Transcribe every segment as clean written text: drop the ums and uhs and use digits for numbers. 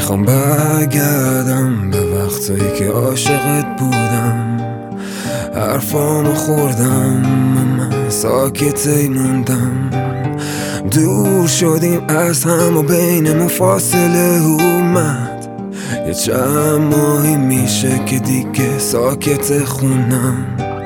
میخوام برگردم به وقتایی که عاشقت بودم، حرفامو خوردم من ساکتی موندم. دور شدیم از هم و بینمون فاصله اومد، یه چند ماهی میشه که دیگه ساکت خونم.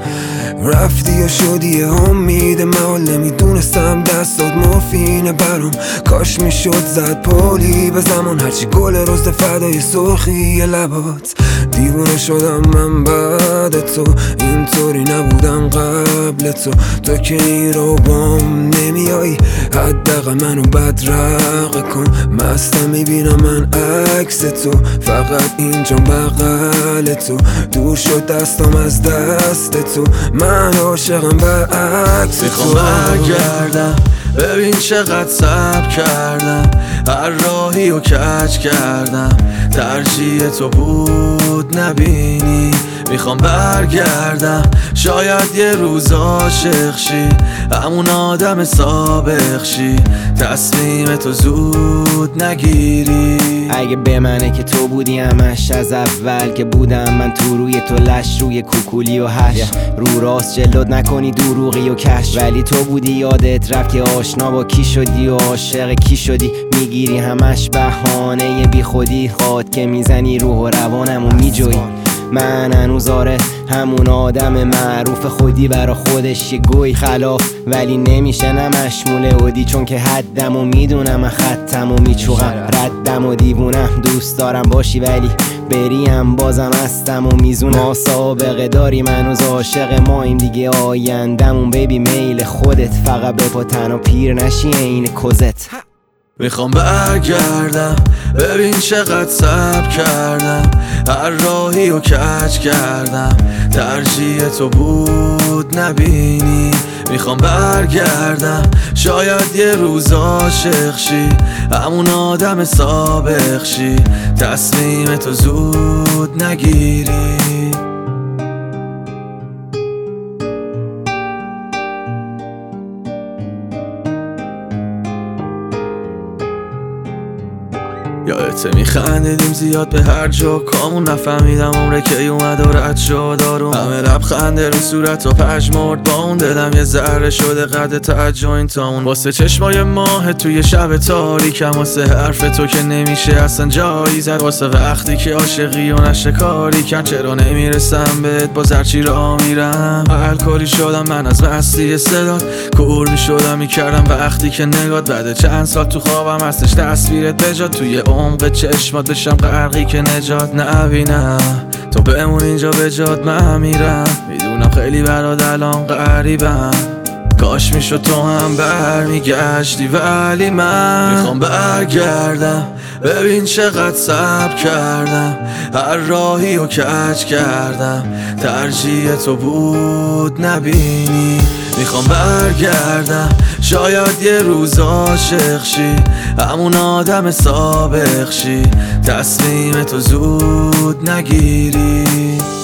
رفتی و شدی یه امید من، نمیدونستم دستات مورفینه برام. کاش میشد زد پولی به زمان، هرچی گل روز فدای سرخی لبات. دیوونه شدم من بعد تو، اینطوری نبودم قبل تو که این رو بام نمیایی، حداقل منو بدرقه کن. مستم میبینم من عکس تو، فقط اینجا بغل تو. دور شد دستم از دست تو، من عاشقم برعکس تو. میخوام برگردم ببین چقدر صبر کردم، هر راهی و کج کردم، ترجیح تو بود نبینی. میخوام برگردم شاید یه روز عاشق شی، همون آدم سابق شی، تصمیم تو زود نگیری. اگه به منه که تو بودی همش از اول که بودم من تو، روی تو لش روی کوکولی و هش، رو راست جلد نکنی دروغی و کش. ولی تو بودی یادت رفت که آشنا با کی شدی و عاشق کی شدی. میگیری همش بهانه بی خودی، خواد که میزنی روح و روانم و میجوی. من هنوز آره همون آدم معروف خودی برا خودش یه گوی خلاف، ولی نمیشه نمشموله اودی، چون که حدم و میدونم من خطم و میچوغم ردم و دیوونم. دوست دارم باشی ولی بریم بازم هستم و میزونم. ما سابقه داریم هنوز عاشق ماییم دیگه، آیندمون بیبی میل خودت، فقط به پا تن و پیر نشی این کزت. میخوام برگردم ببین چقدر صبر کردم، هر راهی و کج کردم، ترجیح تو بود نبینی. میخوام برگردم شاید یه روز عاشق شی، همون آدم سابق شی، تصمیم تو زود نگیری. یادته میخندیدیم زیاد به هر جا کامون، نفهمیدم عمره که اومد و رد شد آروم. همه لبخنده رو صورت و پژمرد با اون، دلم یه ذره شده قد توجه این تاون. واسه چشمای ماه توی شب تاریکم، واسه حرف تو که نمیشه اصلا جایی زد، واسه وقتی که عاشقی و نشکاری کن. چرا نمیرسم بهت باز هرچی را میرم، الکلی شدم من از مستی صدات، کور میشدم میکردم وقتی که نگات. بعد چند سال تو خوابم هستش تصویرت بجاد، توی عمق چشمات بشم غرقی که نجات نبینم. تو بمون اینجا به جات من میرم، میدونم خیلی برات الان غریبم، کاش میشد تو هم برمیگشتی ولی من میخوام برگردم ببین چقدر صبر کردم، هر راهی و کج کردم، ترجیح تو بود نبینی. میخوام برگردم شاید یه روز عاشق شی، همون آدم سابق شی، تصمیم تو زود نگیری.